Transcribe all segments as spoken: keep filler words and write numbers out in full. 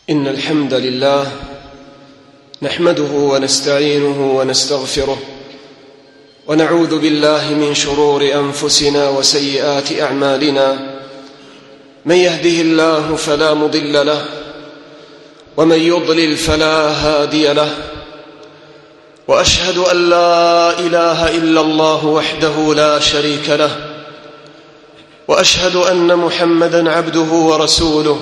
إن الحمد لله نحمده ونستعينه ونستغفره ونعوذ بالله من شرور أنفسنا وسيئات أعمالنا. من يهده الله فلا مضل له ومن يضلل فلا هادي له، وأشهد أن لا إله إلا الله وحده لا شريك له، وأشهد أن محمدًا عبده ورسوله.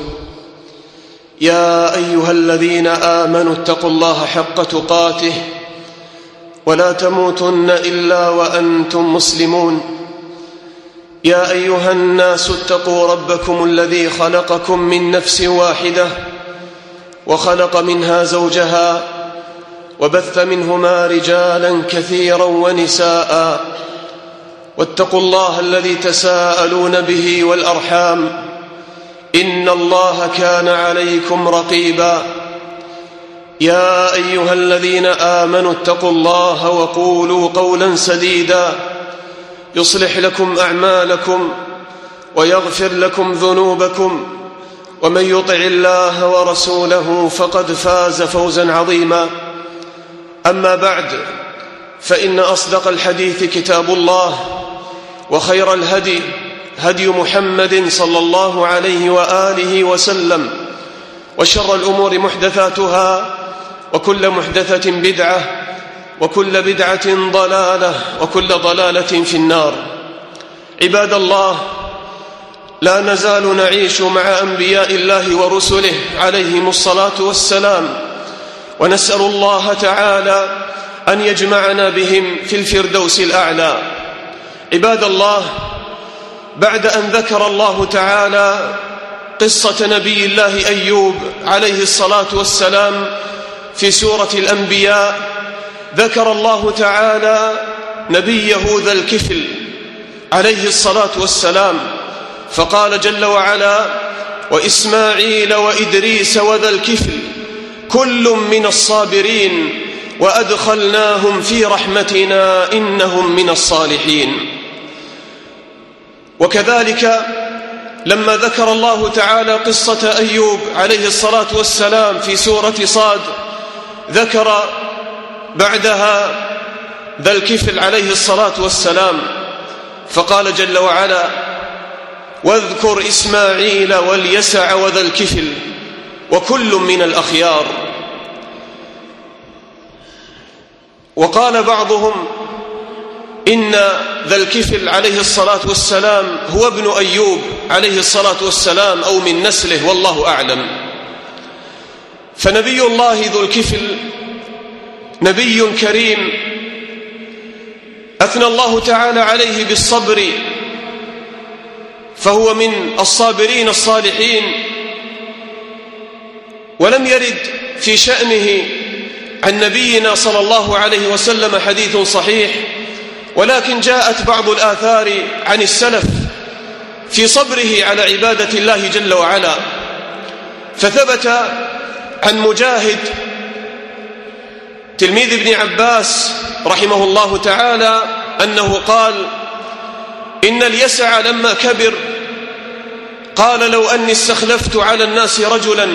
يا أيها الذين آمنوا اتقوا الله حق تقاته ولا تموتن إلا وأنتم مسلمون. يا أيها الناس اتقوا ربكم الذي خلقكم من نفس واحدة وخلق منها زوجها وبث منهما رجالا كثيرا ونساء، واتقوا الله الذي تساءلون به والأرحام، إن الله كان عليكم رقيبا. يا أيها الذين آمنوا اتقوا الله وقولوا قولا سديدا يصلح لكم أعمالكم ويغفر لكم ذنوبكم، ومن يطع الله ورسوله فقد فاز فوزا عظيما. أما بعد، فإن أصدق الحديث كتاب الله، وخير الهدي هدي محمد صلى الله عليه وآله وسلم، وشر الأمور محدثاتها، وكل محدثة بدعة، وكل بدعة ضلالة، وكل ضلالة في النار. عباد الله، لا نزال نعيش مع أنبياء الله ورسله عليهم الصلاة والسلام، ونسأل الله تعالى أن يجمعنا بهم في الفردوس الأعلى. عباد الله، بعد أن ذكر الله تعالى قصة نبي الله أيوب عليه الصلاة والسلام في سورة الأنبياء، ذكر الله تعالى نبيه ذا الكفل عليه الصلاة والسلام، فقال جل وعلا: وإسماعيل وإدريس وذا الكفل كل من الصابرين وأدخلناهم في رحمتنا إنهم من الصالحين. وكذلك لما ذكر الله تعالى قصة أيوب عليه الصلاة والسلام في سورة صاد، ذكر بعدها ذا الكفل عليه الصلاة والسلام، فقال جل وعلا: واذكر إسماعيل واليسع وذا الكفل وكل من الأخيار. وقال بعضهم إن ذا الكفل عليه الصلاة والسلام هو ابن أيوب عليه الصلاة والسلام أو من نسله، والله أعلم. فنبي الله ذو الكفل نبي كريم أثنى الله تعالى عليه بالصبر، فهو من الصابرين الصالحين. ولم يرد في شأنه عن نبينا صلى الله عليه وسلم حديث صحيح، ولكن جاءت بعض الآثار عن السلف في صبره على عبادة الله جل وعلا. فثبت عن مجاهد تلميذ ابن عباس رحمه الله تعالى أنه قال: إن اليسع لما كبر قال: لو أني استخلفت على الناس رجلا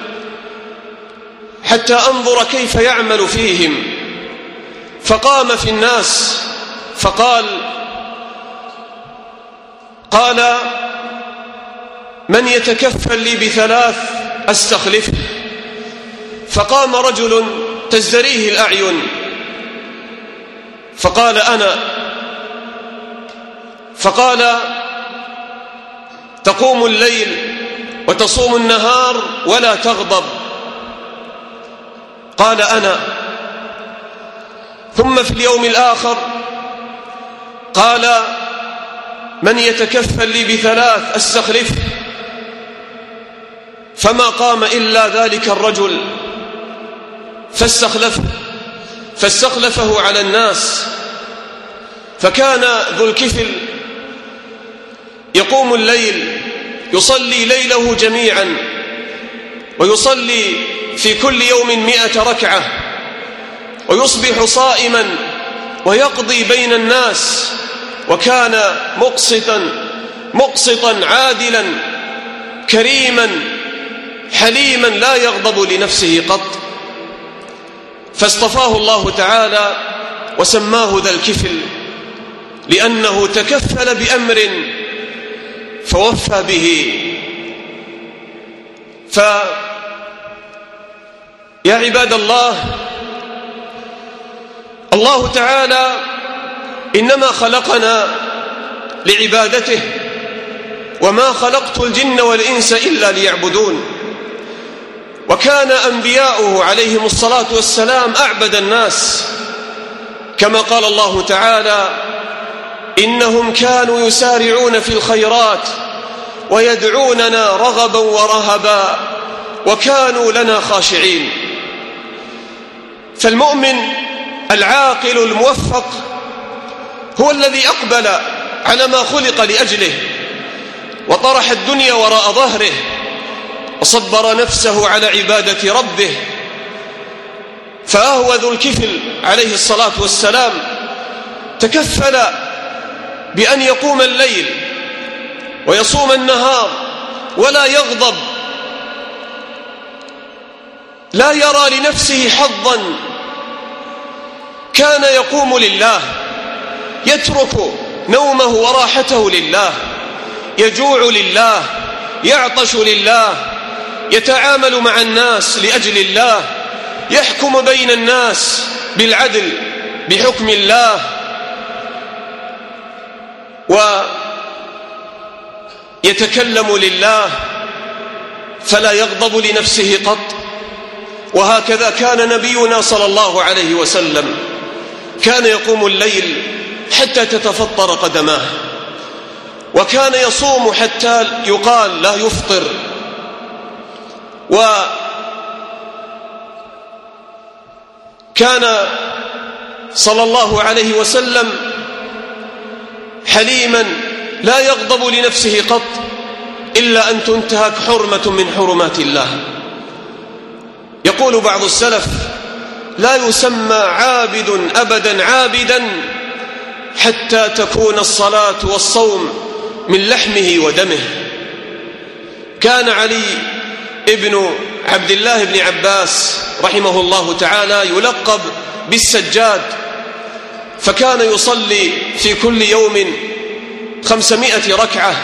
حتى أنظر كيف يعمل فيهم، فقام في الناس فقال قال من يتكفل لي بثلاث أستخلفه؟ فقام رجل تزدريه الأعين فقال: أنا. فقال: تقوم الليل وتصوم النهار ولا تغضب؟ قال: أنا. ثم في اليوم الآخر قال: من يتكفل لي بثلاث أستخلفه؟ فما قام إلا ذلك الرجل فاستخلفه فاستخلفه على الناس. فكان ذو الكفل يقوم الليل، يصلي ليله جميعا، ويصلي في كل يوم مئة ركعة، ويصبح صائما ويقضي بين الناس، وكان مقسطا مقسطا عادلا كريما حليما لا يغضب لنفسه قط، فاصطفاه الله تعالى وسماه ذا الكفل، لأنه تكفل بأمر فوفى به. فيا عباد الله، الله تعالى إنما خلقنا لعبادته، وما خلقت الجن والإنس إلا ليعبدون. وكان أنبياؤه عليهم الصلاة والسلام أعبد الناس، كما قال الله تعالى: إنهم كانوا يسارعون في الخيرات ويدعوننا رغبا ورهبا وكانوا لنا خاشعين. فالمؤمن العاقل الموفق هو الذي أقبل على ما خلق لأجله، وطرح الدنيا وراء ظهره، وصبر نفسه على عبادة ربه. فهو ذو الكفل عليه الصلاة والسلام تكفل بأن يقوم الليل ويصوم النهار ولا يغضب، لا يرى لنفسه حظا. كان يقوم لله، يترك نومه وراحته لله، يجوع لله، يعطش لله، يتعامل مع الناس لأجل الله، يحكم بين الناس بالعدل بحكم الله، ويتكلم لله فلا يغضب لنفسه قط. وهكذا كان نبينا صلى الله عليه وسلم، كان يقوم الليل حتى تتفطر قدماه، وكان يصوم حتى يقال لا يفطر. وكان صلى الله عليه وسلم حليما لا يغضب لنفسه قط إلا أن تنتهك حرمة من حرمات الله. يقول بعض السلف: لا يسمى عابد أبدا عابدا حتى تكون الصلاة والصوم من لحمه ودمه. كان علي ابن عبد الله بن عباس رحمه الله تعالى يلقب بالسجاد، فكان يصلي في كل يوم خمسمائة ركعة.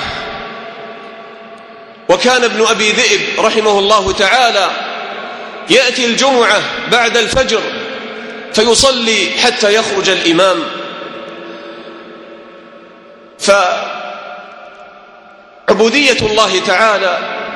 وكان ابن أبي ذئب رحمه الله تعالى يأتي الجمعة بعد الفجر فيصلي حتى يخرج الإمام. فعبودية الله تعالى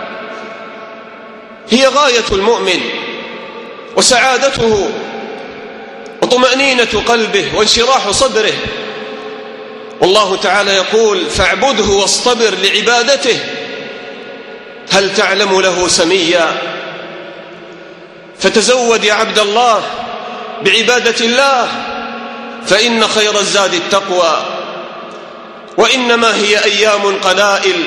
هي غاية المؤمن وسعادته وطمأنينة قلبه وانشراح صدره. والله تعالى يقول: فاعبده واصطبر لعبادته هل تعلم له سميا. فتزود يا عبد الله بعبادة الله، فإن خير الزاد التقوى، وإنما هي أيام قلائل.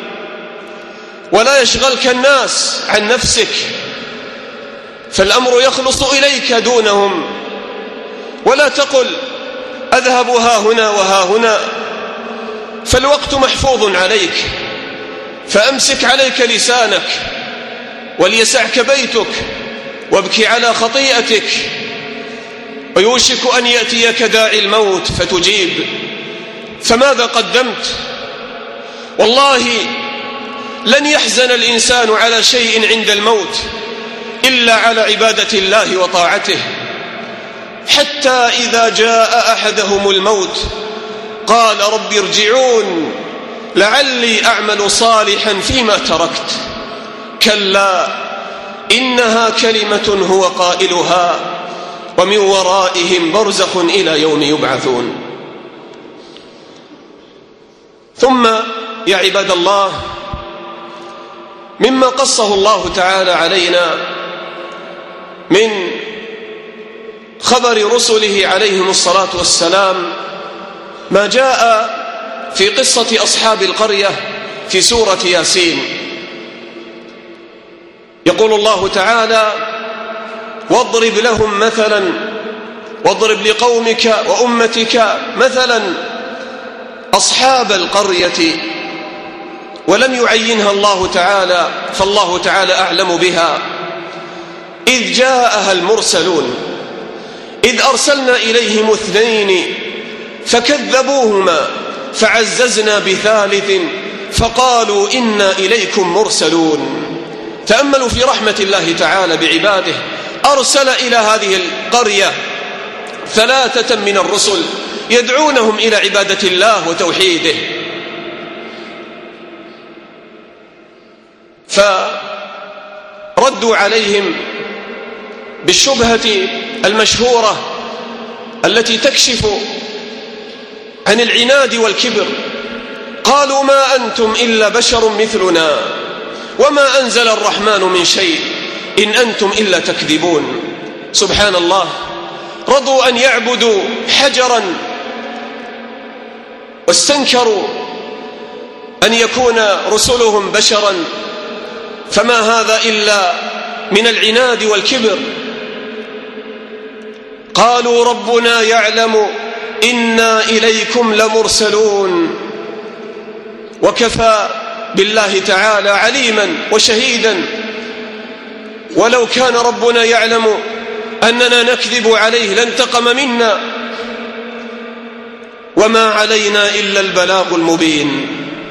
ولا يشغلك الناس عن نفسك، فالأمر يخلص إليك دونهم. ولا تقل أذهب ها هنا وها هنا، فالوقت محفوظ عليك، فأمسك عليك لسانك وليسعك بيتك وابكي على خطيئتك، ويوشك أن يأتيك داعي الموت فتجيب. فماذا قدمت؟ والله لن يحزن الإنسان على شيء عند الموت إلا على عبادة الله وطاعته، حتى إذا جاء أحدهم الموت قال: رب ارجعون لعلي أعمل صالحا فيما تركت. كلا إنها كلمة هو قائلها ومن ورائهم برزخ إلى يوم يبعثون. ثم يا عباد الله، مما قصه الله تعالى علينا من خبر رسله عليهم الصلاة والسلام ما جاء في قصة أصحاب القرية في سورة ياسين. يقول الله تعالى: واضرب لهم مثلا، واضرب لقومك وأمتك مثلا أصحاب القرية ولم يعينها الله تعالى، فالله تعالى أعلم بها. إذ جاءها المرسلون إذ أرسلنا إليهم اثنين فكذبوهما فعززنا بثالث فقالوا إنا إليكم مرسلون. تأملوا في رحمة الله تعالى بعباده، أرسل إلى هذه القرية ثلاثة من الرسل يدعونهم إلى عبادة الله وتوحيده، فردوا عليهم بالشبهة المشهورة التي تكشف عن العناد والكبر. قالوا ما أنتم إلا بشر مثلنا وما أنزل الرحمن من شيء إن أنتم إلا تكذبون. سبحان الله، رضوا أن يعبدوا حجرا واستنكروا أن يكون رسلهم بشرا، فما هذا إلا من العناد والكبر. قالوا ربنا يعلم إنا إليكم لمرسلون، وكفى بالله تعالى عليما وشهيدا. ولو كان ربنا يعلم أننا نكذب عليه لانتقم منا، وما علينا إلا البلاغ المبين.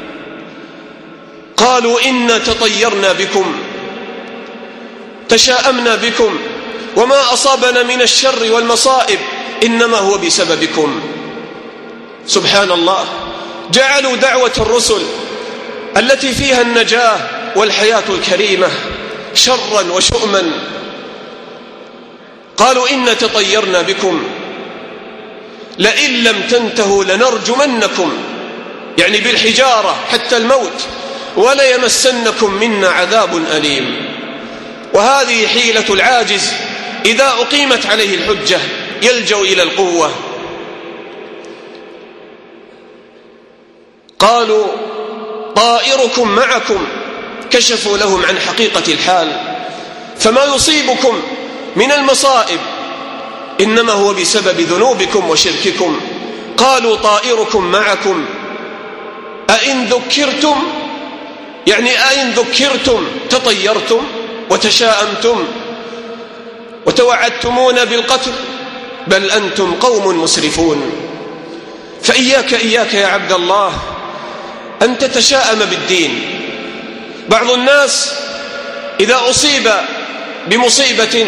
قالوا إنا تطيرنا بكم، تشاءمنا بكم، وما أصابنا من الشر والمصائب إنما هو بسببكم. سبحان الله، جعلوا دعوة الرسل التي فيها النجاة والحياة الكريمة شرا وشؤما. قالوا إنا تطيرنا بكم لئن لم تنتهوا لنرجمنكم، يعني بالحجارة حتى الموت، وليمسنكم منا عذاب أليم. وهذه حيلة العاجز إذا أقيمت عليه الحجة يلجأ إلى القوة. قالوا طائركم معكم، كشفوا لهم عن حقيقة الحال، فما يصيبكم من المصائب إنما هو بسبب ذنوبكم وشرككم. قالوا طائركم معكم أئن ذكرتم، يعني أئن ذكرتم تطيرتم وتشاءمتم وتوعدتمون بالقتل، بل أنتم قوم مسرفون. فإياك إياك يا عبد الله أن تتشاءم بالدين. بعض الناس إذا أصيب بمصيبة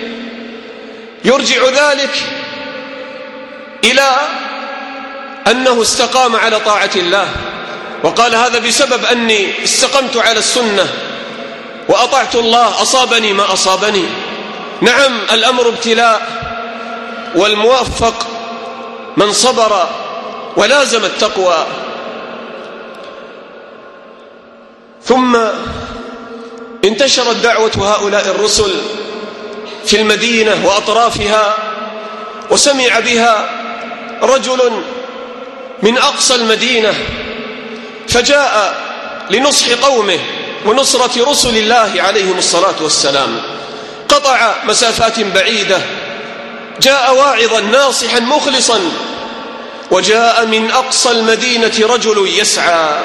يرجع ذلك إلى أنه استقام على طاعة الله، وقال هذا بسبب أني استقمت على السنة وأطعت الله أصابني ما أصابني. نعم، الأمر ابتلاء، والموفق من صبر ولازم التقوى. ثم انتشرت دعوة هؤلاء الرسل في المدينة وأطرافها، وسمع بها رجل من أقصى المدينة فجاء لنصح قومه ونصرة رسل الله عليهم الصلاة والسلام. قطع مسافات بعيدة، جاء واعظا ناصحا مخلصا، وجاء من أقصى المدينة رجل يسعى،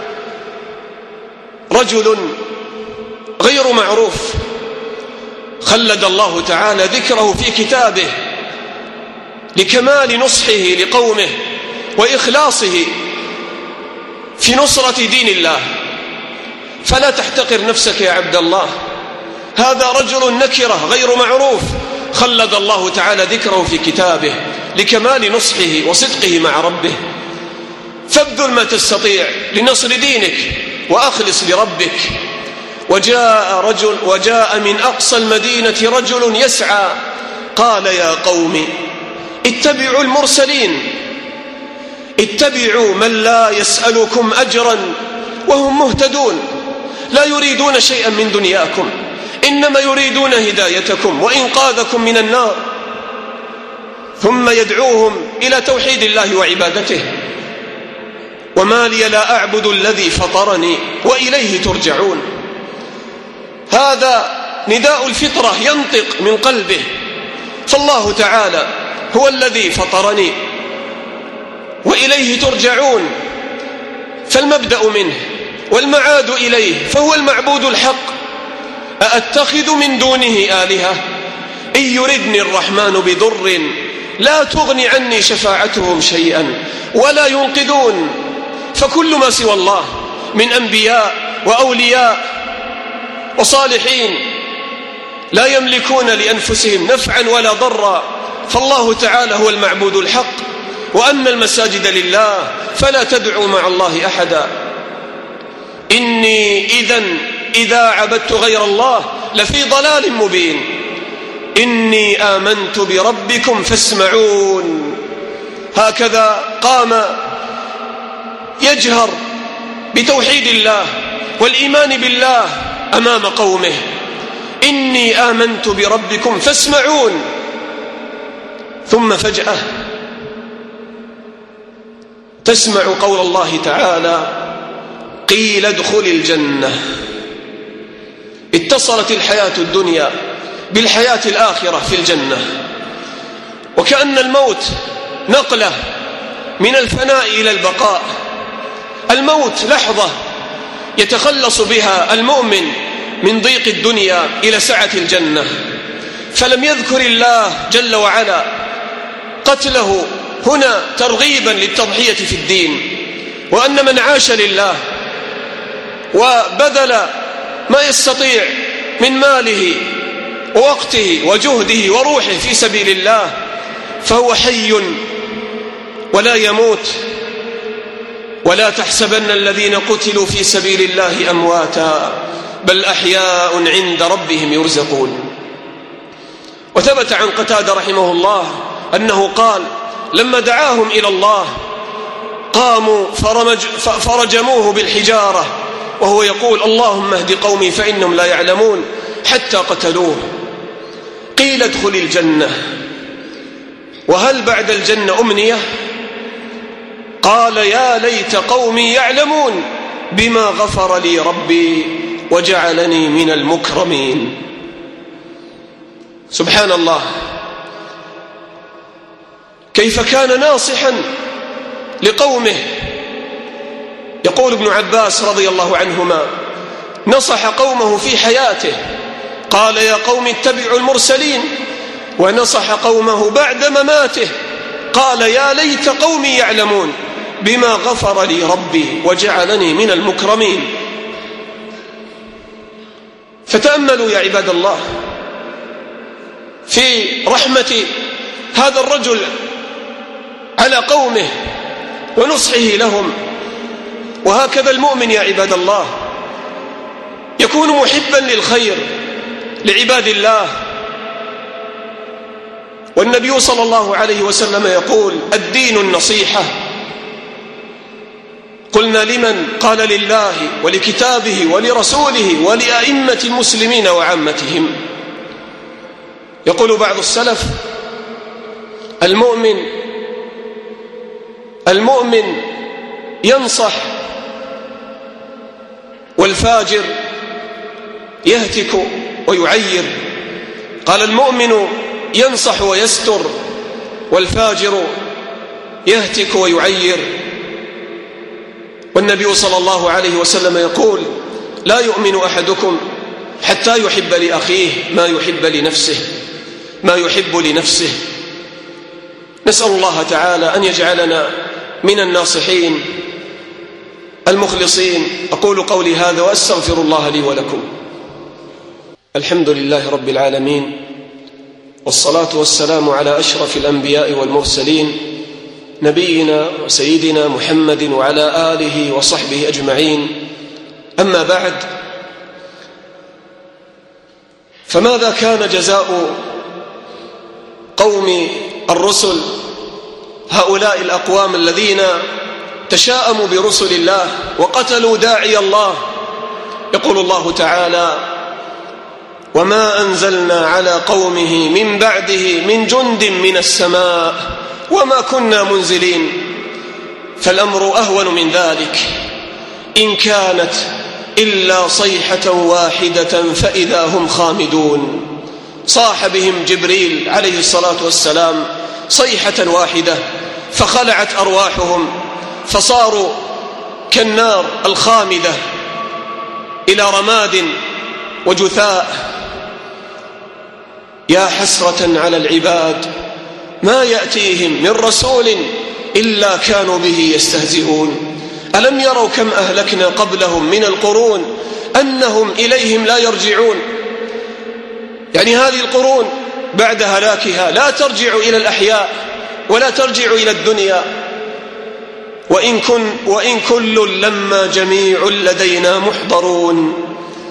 رجل غير معروف، خلد الله تعالى ذكره في كتابه لكمال نصحه لقومه وإخلاصه في نصرة دين الله. فلا تحتقر نفسك يا عبد الله، هذا رجل نكرة غير معروف، خلد الله تعالى ذكره في كتابه لكمال نصحه وصدقه مع ربه. فابذل ما تستطيع لنصر دينك وأخلص لربك. وجاء رجل وجاء من أقصى المدينة رجل يسعى، قال يا قوم اتبعوا المرسلين، اتبعوا من لا يسألكم أجرا وهم مهتدون، لا يريدون شيئا من دنياكم، إنما يريدون هدايتكم وإنقاذكم من النار. ثم يدعوهم إلى توحيد الله وعبادته. وما لي لا أعبد الذي فطرني وإليه ترجعون. هذا نداء الفطرة ينطق من قلبه، فالله تعالى هو الذي فطرني وإليه ترجعون. فالمبدأ منه والمعاد إليه فهو المعبود الحق. أأتخذ من دونه آلهة إن يردني الرحمن بضر لا تغني عني شفاعتهم شيئا ولا ينقذون. فكل ما سوى الله من أنبياء وأولياء وصالحين لا يملكون لأنفسهم نفعا ولا ضرا، فالله تعالى هو المعبود الحق. وأن المساجد لله فلا تدعوا مع الله أحدا. إني إذن إذا عبدت غير الله لفي ضلال مبين. إني آمنت بربكم فاسمعون. هكذا قام يجهر بتوحيد الله والإيمان بالله أمام قومه. إني آمنت بربكم فاسمعون. ثم فجأة تسمع قول الله تعالى قيل ادخل الجنة. اتصلت الحياة الدنيا بالحياة الآخرة في الجنة، وكأن الموت نقلة من الفناء إلى البقاء. الموت لحظة يتخلص بها المؤمن من ضيق الدنيا إلى سعة الجنة. فلم يذكر الله جل وعلا قتله هنا ترغيبا للتضحية في الدين، وأن من عاش لله وبذل ما يستطيع من ماله ووقته وجهده وروحه في سبيل الله فهو حي ولا يموت. ولا تحسبن الذين قتلوا في سبيل الله أمواتا بل أحياء عند ربهم يرزقون. وثبت عن قتادة رحمه الله أنه قال لما دعاهم إلى الله قاموا فرمج فرجموه بالحجارة وهو يقول اللهم اهد قومي فإنهم لا يعلمون، حتى قتلوه. قيل ادخل الجنة، وهل بعد الجنة أمنية؟ قال يا ليت قومي يعلمون بما غفر لي ربي وجعلني من المكرمين. سبحان الله، كيف كان ناصحا لقومه. يقول ابن عباس رضي الله عنهما نصح قومه في حياته، قال يا قوم اتبعوا المرسلين، ونصح قومه بعد مماته قال يا ليت قومي يعلمون بما غفر لي ربي وجعلني من المكرمين. فتأملوا يا عباد الله في رحمة هذا الرجل على قومه ونصحه لهم. وهكذا المؤمن يا عباد الله يكون محبا للخير لعباد الله. والنبي صلى الله عليه وسلم يقول الدين النصيحة. قلنا لمن؟ قال لله ولكتابه ولرسوله ولأئمة المسلمين وعامتهم. يقول بعض السلف المؤمن المؤمن ينصح والفاجر يهتك ويعير. قال المؤمن ينصح ويستر والفاجر يهتك ويعير. والنبي صلى الله عليه وسلم يقول لا يؤمن أحدكم حتى يحب لأخيه ما يحب لنفسه ما يحب لنفسه. نسأل الله تعالى أن يجعلنا من الناصحين المخلصين. أقول قولي هذا وأستغفر الله لي ولكم. الحمد لله رب العالمين، والصلاة والسلام على أشرف الأنبياء والمرسلين نبينا وسيدنا محمد وعلى آله وصحبه أجمعين. أما بعد، فماذا كان جزاء قوم الرسل هؤلاء الأقوام الذين تشاءموا برسل الله وقتلوا داعي الله؟ يقول الله تعالى وما أنزلنا على قومه من بعده من جند من السماء وما كنا منزلين. فالأمر أهون من ذلك، إن كانت إلا صيحة واحدة فإذا هم خامدون. صاح بهم جبريل عليه الصلاة والسلام صيحة واحدة فخلعت أرواحهم فصاروا كالنار الخامدة إلى رماد وجثاء. يا حسرة على العباد ما يأتيهم من رسول إلا كانوا به يستهزئون. ألم يروا كم أهلكنا قبلهم من القرون أنهم إليهم لا يرجعون؟ يعني هذه القرون بعد هلاكها لا ترجع إلى الأحياء ولا ترجع إلى الدنيا. وإن, كن وإن كل لما جميع لدينا محضرون.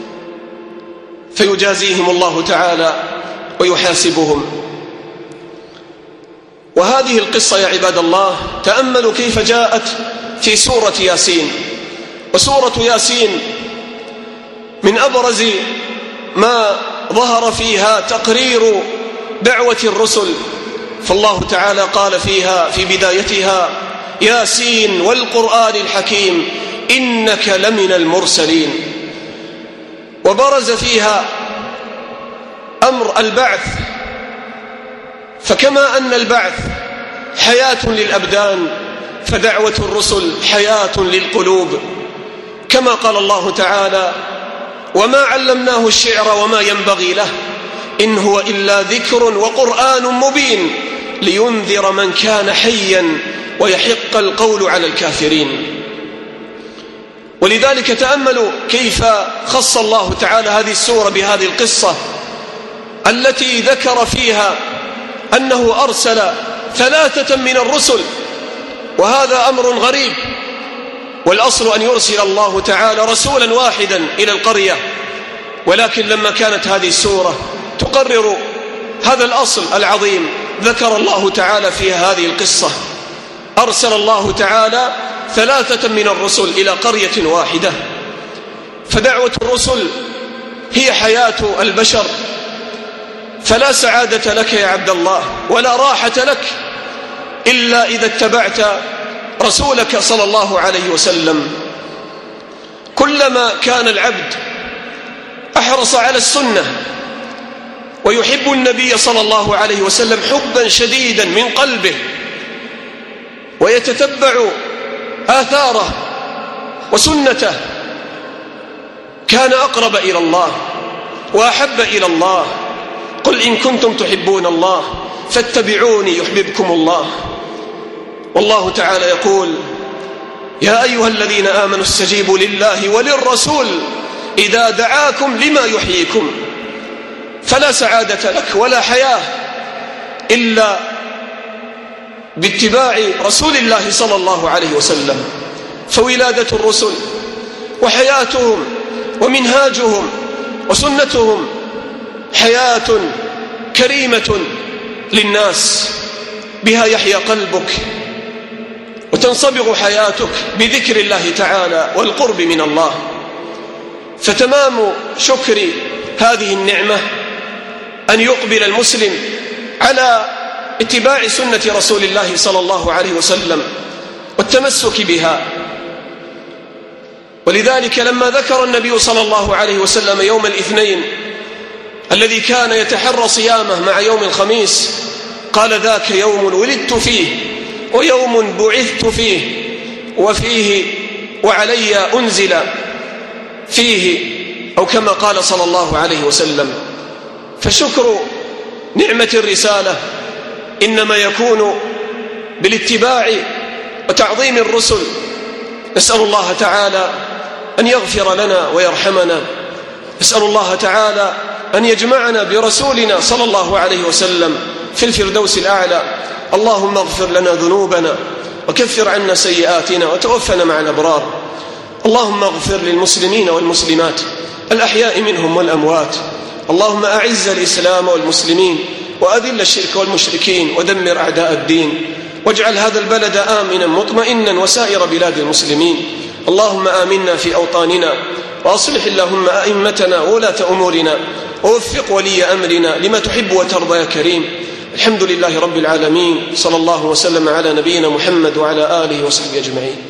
فيجازيهم الله تعالى ويحاسبهم. وهذه القصة يا عباد الله تأملوا كيف جاءت في سورة ياسين. وسورة ياسين من أبرز ما ظهر فيها تقرير دعوة الرسل. فالله تعالى قال فيها في بدايتها: ياسين والقرآن الحكيم إنك لمن المرسلين. وبرز فيها أمر البعث، فكما أن البعث حياة للأبدان فدعوة الرسل حياة للقلوب. كما قال الله تعالى: وما علمناه الشعر وما ينبغي له إن هو إلا ذكر وقرآن مبين لينذر من كان حيا ويحق القول على الكافرين. ولذلك تأملوا كيف خص الله تعالى هذه السورة بهذه القصة التي ذكر فيها أنه أرسل ثلاثة من الرسل، وهذا أمر غريب. والأصل أن يرسل الله تعالى رسولا واحدا إلى القرية، ولكن لما كانت هذه السورة تقرر هذا الأصل العظيم ذكر الله تعالى فيها هذه القصة. أرسل الله تعالى ثلاثة من الرسل إلى قرية واحدة. فدعوة الرسل هي حياة البشر، فلا سعادة لك يا عبد الله ولا راحة لك إلا إذا اتبعت رسولك صلى الله عليه وسلم. كلما كان العبد أحرص على السنة ويحب النبي صلى الله عليه وسلم حبا شديدا من قلبه ويتتبع آثاره وسنته، كان أقرب إلى الله وأحب إلى الله. قل إن كنتم تحبون الله فاتبعوني يحببكم الله. والله تعالى يقول: يا أيها الذين آمنوا استجيبوا لله وللرسول إذا دعاكم لما يحييكم. فلا سعادة لك ولا حياة إلا باتباع رسول الله صلى الله عليه وسلم. فولادة الرسل وحياتهم ومنهاجهم وسنتهم حياة كريمة للناس، بها يحيا قلبك وتنصبغ حياتك بذكر الله تعالى والقرب من الله. فتمام شكر هذه النعمة أن يقبل المسلم على اتباع سنة رسول الله صلى الله عليه وسلم والتمسك بها. ولذلك لما ذكر النبي صلى الله عليه وسلم يوم الاثنين الذي كان يتحرى صيامه مع يوم الخميس قال: ذاك يوم ولدت فيه ويوم بعثت فيه وفيه وعلي أنزل فيه، أو كما قال صلى الله عليه وسلم. فشكر نعمة الرسالة إنما يكون بالاتباع وتعظيم الرسل. نسأل الله تعالى أن يغفر لنا ويرحمنا. نسأل الله تعالى أن يجمعنا برسولنا صلى الله عليه وسلم في الفردوس الأعلى. اللهم اغفر لنا ذنوبنا وكفر عنا سيئاتنا وتوفنا مع الأبرار. اللهم اغفر للمسلمين والمسلمات الأحياء منهم والأموات. اللهم أعز الإسلام والمسلمين وأذل الشرك والمشركين ودمر أعداء الدين، واجعل هذا البلد آمنا مطمئنا وسائر بلاد المسلمين. اللهم آمنا في أوطاننا، وأصلح اللهم أئمتنا وولاة أمورنا، ووفق ولي أمرنا لما تحب وترضى يا كريم. الحمد لله رب العالمين، صلى الله وسلم على نبينا محمد وعلى آله وصحبه أجمعين.